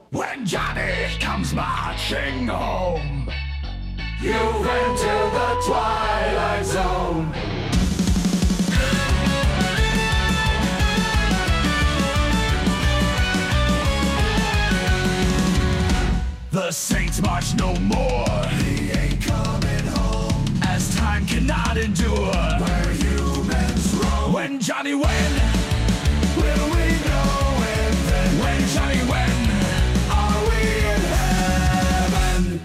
When Johnny comes marching home, you've entered the twilight zone. The saints march no more, he ain't coming home, as time cannot endure where humans roam. When Johnny win, will we know him then? When Johnny win, are we in heaven?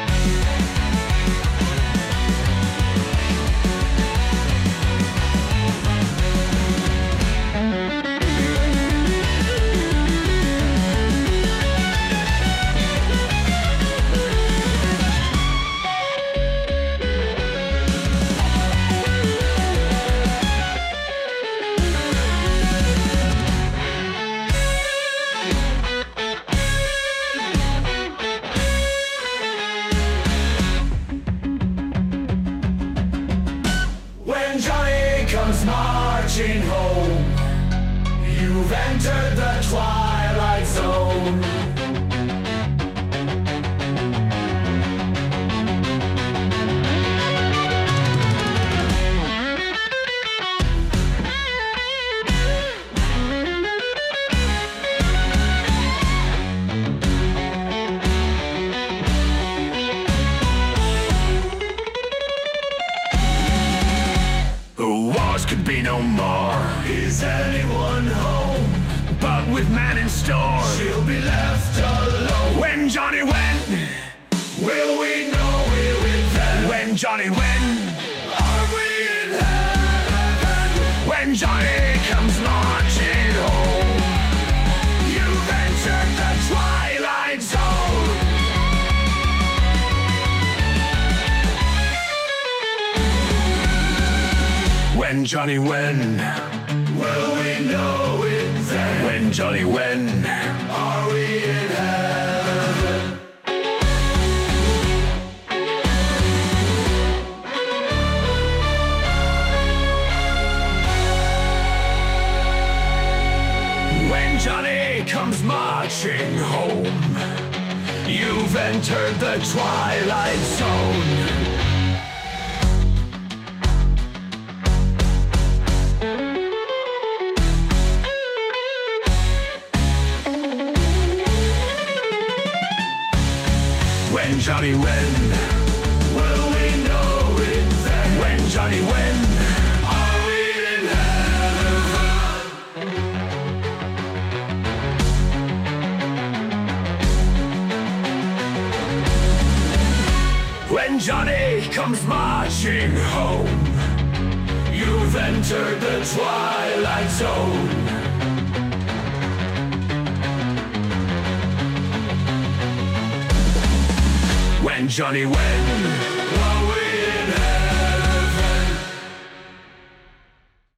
When Johnny comes marching home, you've entered the twilight zone. Wars could be no more. Is anyone home? But with man in store, she'll be left alone. When Johnny went, will we know we're with them? When Johnny went, are we in heaven? When Johnny comes marching home, you've entered the twilight zone. When Johnny win, will we know it then? When Johnny win, are we in heaven? When Johnny comes marching home, you've entered the twilight zone. When Johnny win, will we know it then? When Johnny win, are we in heaven? When Johnny comes marching home, you've entered the twilight zone. When Johnny win,